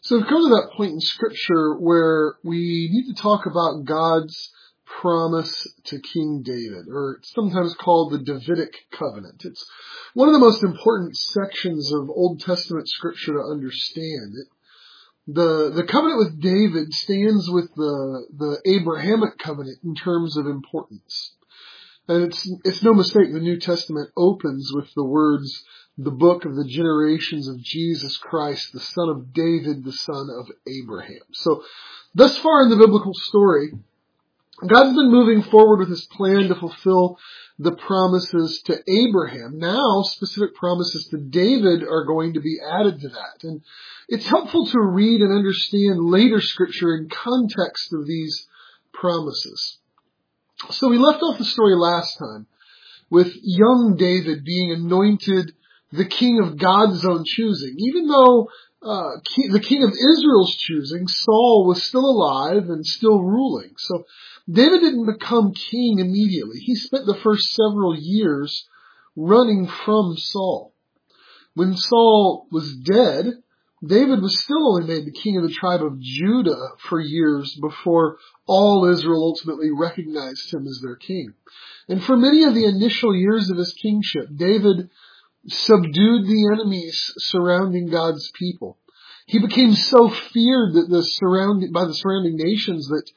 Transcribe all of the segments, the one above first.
So we've come to that point in Scripture where we need to talk about God's promise to King David, or it's sometimes called the Davidic covenant. It's one of the most important sections of Old Testament Scripture to understand. The covenant with David stands with the Abrahamic covenant in terms of importance. And it's no mistake the New Testament opens with the words, the book of the generations of Jesus Christ, the son of David, the son of Abraham. So thus far in the biblical story, God's been moving forward with his plan to fulfill the promises to Abraham. Now, specific promises to David are going to be added to that. And it's helpful to read and understand later Scripture in context of these promises. So we left off the story last time with young David being anointed the king of God's own choosing. Even though the king of Israel's choosing, Saul was still alive and still ruling. So David didn't become king immediately. He spent the first several years running from Saul. When Saul was dead, David was still only made the king of the tribe of Judah for years before all Israel ultimately recognized him as their king. And for many of the initial years of his kingship, David subdued the enemies surrounding God's people. He became so feared that by the surrounding nations that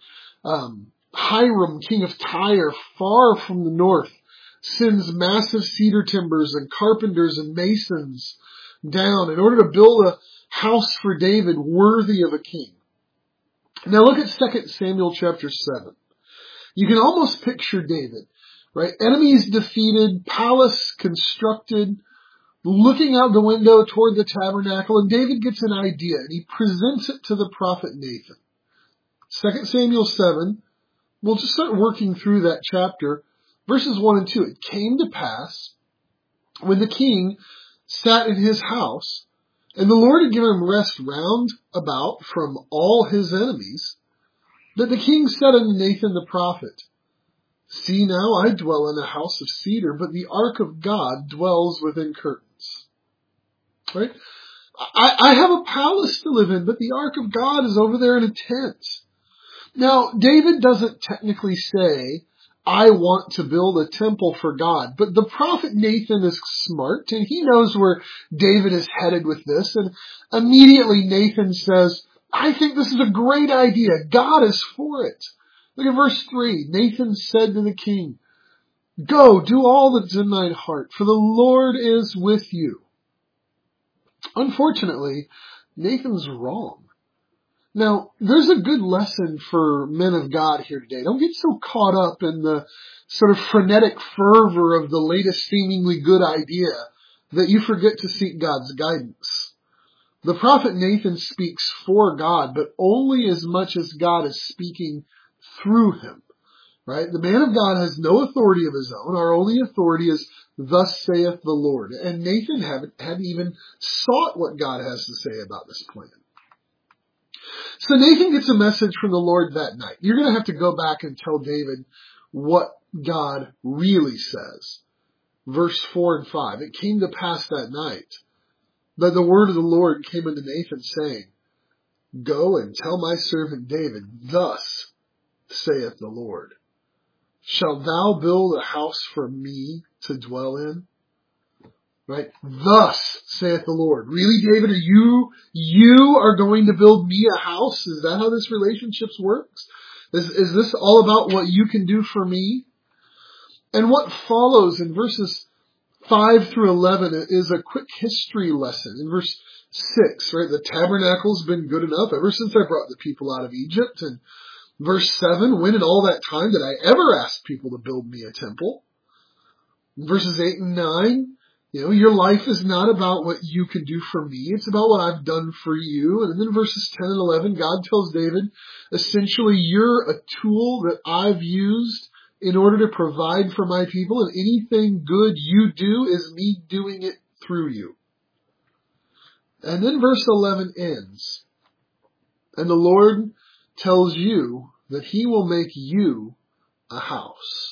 Hiram, king of Tyre, far from the north, sends massive cedar timbers and carpenters and masons down in order to build a house for David worthy of a king. Now look at 2 Samuel chapter 7. You can almost picture David, right? Enemies defeated, palace constructed, looking out the window toward the tabernacle, and David gets an idea, and he presents it to the prophet Nathan. 2 Samuel 7, we'll just start working through that chapter, verses 1 and 2. It came to pass, when the king sat in his house, and the Lord had given him rest round about from all his enemies, that the king said unto Nathan the prophet, See now, I dwell in a house of cedar, but the ark of God dwells within curtains. Right? I have a palace to live in, but the ark of God is over there in a tent. Now, David doesn't technically say, I want to build a temple for God. But the prophet Nathan is smart, and he knows where David is headed with this. And immediately Nathan says, I think this is a great idea. God is for it. Look at verse 3. Nathan said to the king, Go, do all that's in thine heart, for the Lord is with you. Unfortunately, Nathan's wrong. Now, there's a good lesson for men of God here today. Don't get so caught up in the sort of frenetic fervor of the latest seemingly good idea that you forget to seek God's guidance. The prophet Nathan speaks for God, but only as much as God is speaking through him. Right? The man of God has no authority of his own. Our only authority is, Thus saith the Lord. And Nathan hadn't even sought what God has to say about this plan. So Nathan gets a message from the Lord that night. You're going to have to go back and tell David what God really says. Verse 4 and 5. It came to pass that night that the word of the Lord came unto Nathan, saying, Go and tell my servant David, Thus saith the Lord. Shalt thou build a house for me to dwell in? Right? Thus saith the Lord. Really, David, you are going to build me a house? Is that how this relationship works? Is this all about what you can do for me? And what follows in verses 5 through 11 is a quick history lesson. In verse 6, right? The tabernacle's been good enough ever since I brought the people out of Egypt. And verse 7, when in all that time did I ever ask people to build me a temple? Verses 8 and 9, your life is not about what you can do for me. It's about what I've done for you. And then verses 10 and 11, God tells David, essentially, you're a tool that I've used in order to provide for my people. And anything good you do is me doing it through you. And then verse 11 ends. And the Lord tells you that he will make you a house.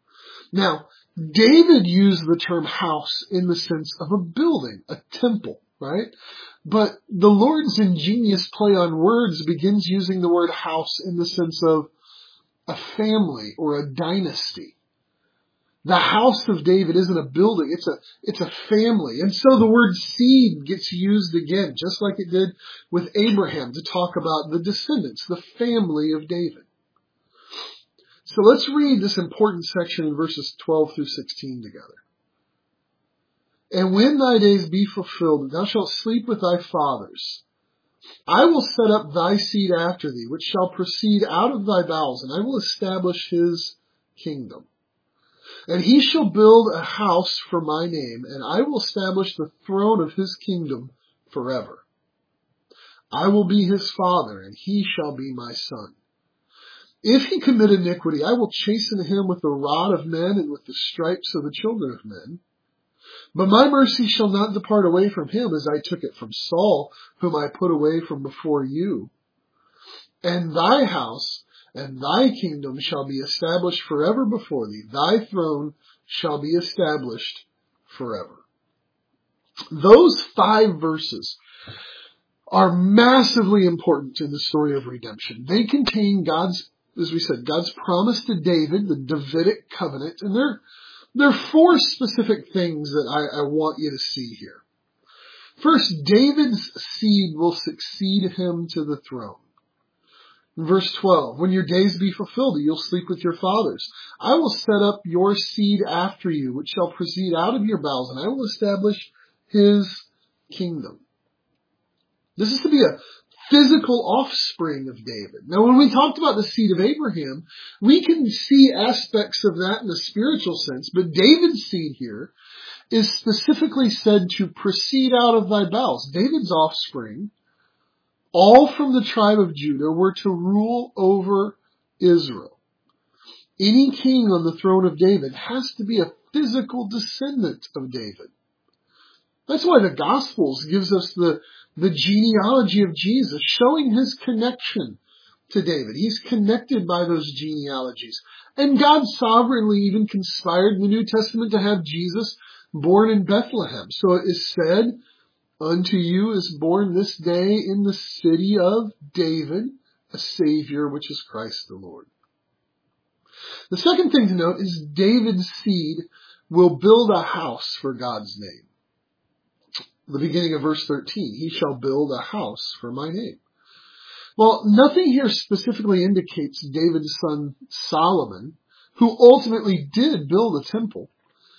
Now, David used the term house in the sense of a building, a temple. right? But the Lord's ingenious play on words begins using the word house in the sense of a family or a dynasty. The house of David isn't a building, it's a family. And so the word seed gets used again, just like it did with Abraham, to talk about the descendants, the family of David. So let's read this important section in verses 12 through 16 together. And when thy days be fulfilled, thou shalt sleep with thy fathers. I will set up thy seed after thee, which shall proceed out of thy bowels, and I will establish his kingdom. And he shall build a house for my name, and I will establish the throne of his kingdom forever. I will be his father, and he shall be my son. If he commit iniquity, I will chasten him with the rod of men and with the stripes of the children of men. But my mercy shall not depart away from him, as I took it from Saul, whom I put away from before you. And thy house and thy kingdom shall be established forever before thee. Thy throne shall be established forever. Those 5 verses are massively important in the story of redemption. They contain God's, as we said, God's promise to David, the Davidic covenant, and there are 4 specific things that I want you to see here. First, David's seed will succeed him to the throne. In verse 12, when your days be fulfilled, you'll sleep with your fathers. I will set up your seed after you, which shall proceed out of your bowels, and I will establish his kingdom. This is to be a physical offspring of David. Now, when we talked about the seed of Abraham, we can see aspects of that in a spiritual sense, but David's seed here is specifically said to proceed out of thy bowels. David's offspring, all from the tribe of Judah, were to rule over Israel. Any king on the throne of David has to be a physical descendant of David. That's why the Gospels gives us the genealogy of Jesus, showing his connection to David. He's connected by those genealogies. And God sovereignly even conspired in the New Testament to have Jesus born in Bethlehem. So it is said, unto you is born this day in the city of David a Savior, which is Christ the Lord. The second thing to note is David's seed will build a house for God's name. The beginning of verse 13, he shall build a house for my name. Well, nothing here specifically indicates David's son Solomon, who ultimately did build a temple.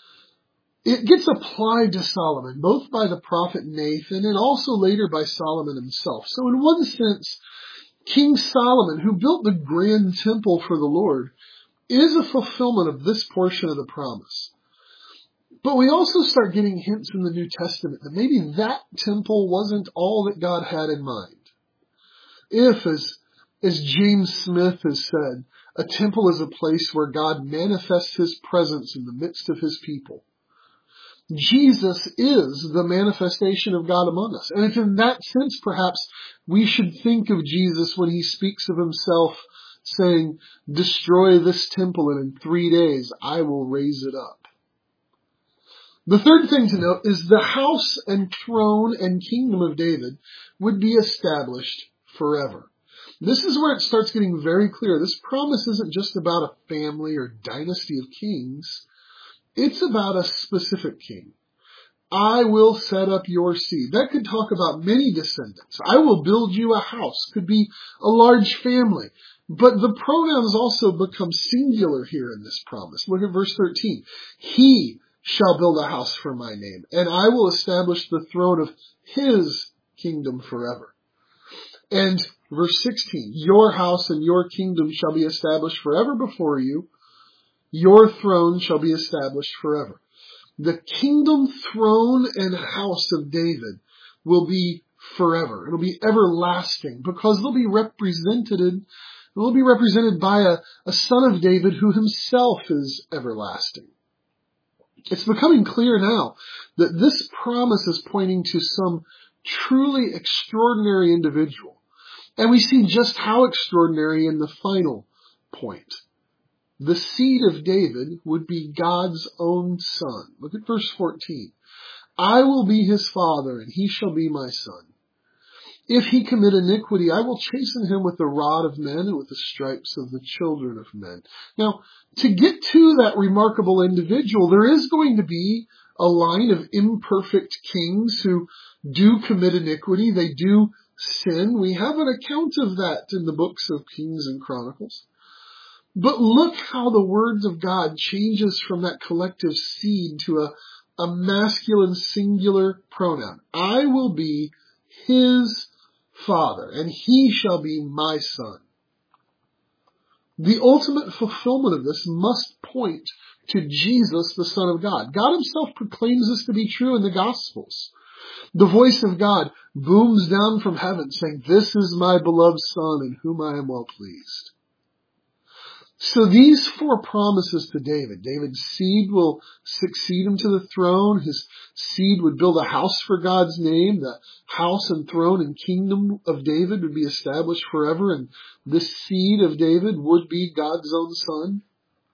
It gets applied to Solomon, both by the prophet Nathan and also later by Solomon himself. So in one sense, King Solomon, who built the grand temple for the Lord, is a fulfillment of this portion of the promise. But we also start getting hints in the New Testament that maybe that temple wasn't all that God had in mind. If, as James Smith has said, a temple is a place where God manifests his presence in the midst of his people, Jesus is the manifestation of God among us. And if in that sense, perhaps, we should think of Jesus when he speaks of himself saying, destroy this temple and in 3 days I will raise it up. The third thing to note is the house and throne and kingdom of David would be established forever. This is where it starts getting very clear. This promise isn't just about a family or dynasty of kings. It's about a specific king. I will set up your seed. That could talk about many descendants. I will build you a house. Could be a large family. But the pronouns also become singular here in this promise. Look at verse 13. He shall build a house for my name, and I will establish the throne of his kingdom forever. And verse 16, your house and your kingdom shall be established forever before you. Your throne shall be established forever. The kingdom, throne, and house of David will be forever. It'll be everlasting because they'll be represented by a son of David who himself is everlasting. It's becoming clear now that this promise is pointing to some truly extraordinary individual. And we see just how extraordinary in the final point. The seed of David would be God's own son. Look at verse 14. I will be his father, and he shall be my son. If he commit iniquity, I will chasten him with the rod of men and with the stripes of the children of men. Now, to get to that remarkable individual, there is going to be a line of imperfect kings who do commit iniquity. They do sin. We have an account of that in the books of Kings and Chronicles. But look how the words of God changes from that collective seed to a masculine singular pronoun. I will be his father, and he shall be my son. The ultimate fulfillment of this must point to Jesus, the Son of God. God himself proclaims this to be true in the Gospels. The voice of God booms down from heaven saying, "This is my beloved Son in whom I am well pleased." So these four promises to David. David's seed will succeed him to the throne. His seed would build a house for God's name. The house and throne and kingdom of David would be established forever, and this seed of David would be God's own son.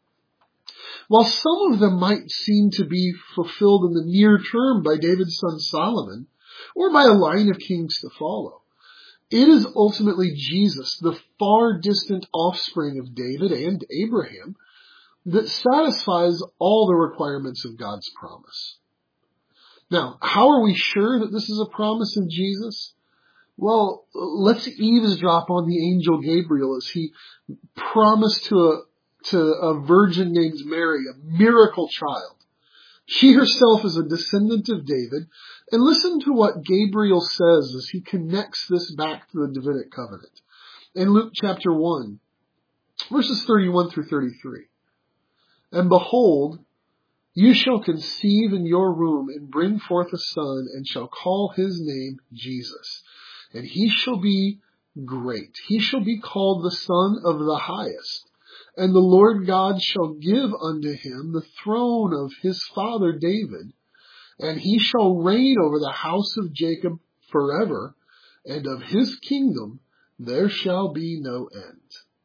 While some of them might seem to be fulfilled in the near term by David's son Solomon, or by a line of kings to follow, it is ultimately Jesus, the far distant offspring of David and Abraham, that satisfies all the requirements of God's promise. Now, how are we sure that this is a promise of Jesus? Well, let's eavesdrop on the angel Gabriel as he promised to a virgin named Mary, a miracle child. She herself is a descendant of David. And listen to what Gabriel says as he connects this back to the Davidic covenant. In Luke chapter 1, verses 31 through 33. And behold, you shall conceive in your womb and bring forth a son, and shall call his name Jesus. And he shall be great. He shall be called the Son of the Highest. And the Lord God shall give unto him the throne of his father David, and he shall reign over the house of Jacob forever, and of his kingdom there shall be no end.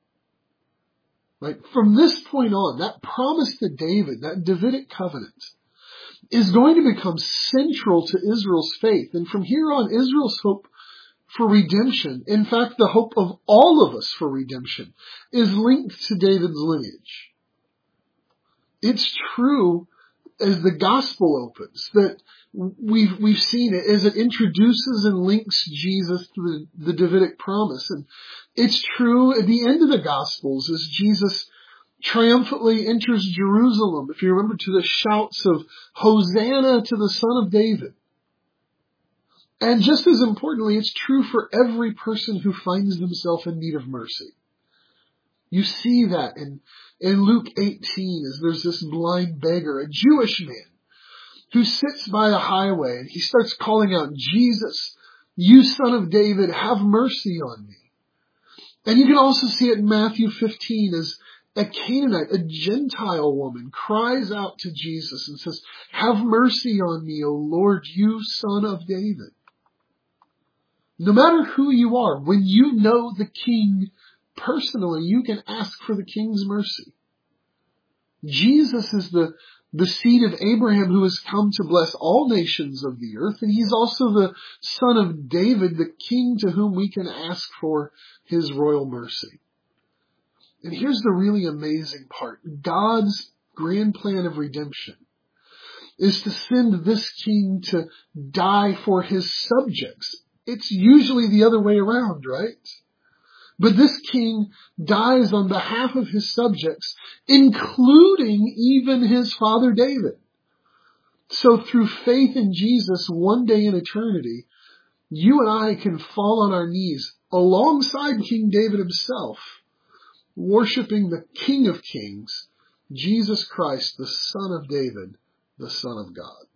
Right? From this point on, that promise to David, that Davidic covenant, is going to become central to Israel's faith. And from here on, Israel's hope for redemption, in fact, the hope of all of us for redemption, is linked to David's lineage. It's true as the gospel opens that we've seen it as it introduces and links Jesus to the Davidic promise. And it's true at the end of the gospels as Jesus triumphantly enters Jerusalem, if you remember, to the shouts of Hosanna to the Son of David. And just as importantly, it's true for every person who finds themselves in need of mercy. You see that in Luke 18 as there's this blind beggar, a Jewish man, who sits by a highway and he starts calling out, "Jesus, you Son of David, have mercy on me." And you can also see it in Matthew 15 as a Canaanite, a Gentile woman, cries out to Jesus and says, "Have mercy on me, O Lord, you Son of David." No matter who you are, when you know the King personally, you can ask for the King's mercy. Jesus is the seed of Abraham who has come to bless all nations of the earth, and he's also the Son of David, the King to whom we can ask for his royal mercy. And here's the really amazing part. God's grand plan of redemption is to send this King to die for his subjects. It's usually the other way around, right? But this king dies on behalf of his subjects, including even his father David. So through faith in Jesus, one day in eternity, you and I can fall on our knees alongside King David himself, worshiping the King of Kings, Jesus Christ, the Son of David, the Son of God.